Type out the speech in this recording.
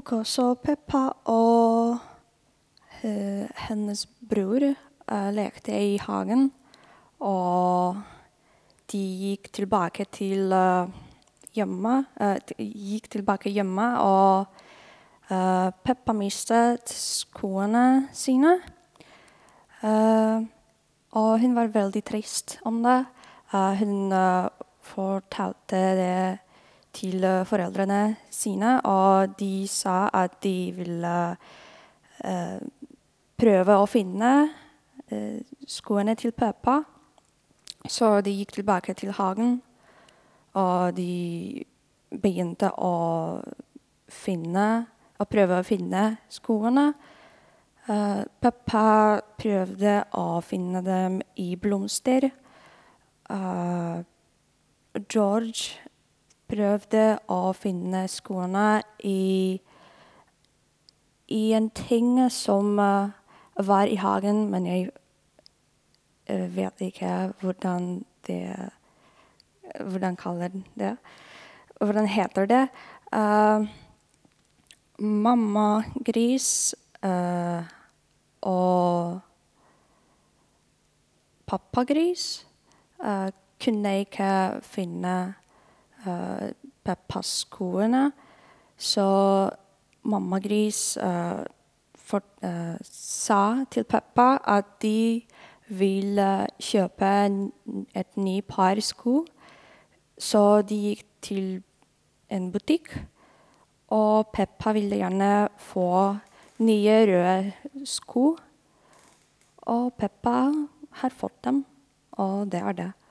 Ok, så Peppa og hennes bror lekte i hagen, og de gikk tilbake til hjemme, og Peppa mistet skoene sine. Og hun var veldig trist om det. Hun fortalte det til foreldrene sine, og de sa at de ville prøve å finne skoene til Peppa. Så de gikk tilbake til hagen, og de begynte å prøve å finne skoene. Peppa prøvde å finne dem i blomster. George prøvde å finne skoene i en ting som var i hagen, men jeg vet ikke hvordan heter det. Mamma gris og pappa gris kunne ikke finne Peppas skoene, så mamma gris sa til Peppa at de ville kjøpe et ny par sko, så de gikk til en butikk, og Peppa ville gjerne få nye røde sko, og Peppa har fått dem, og det er det.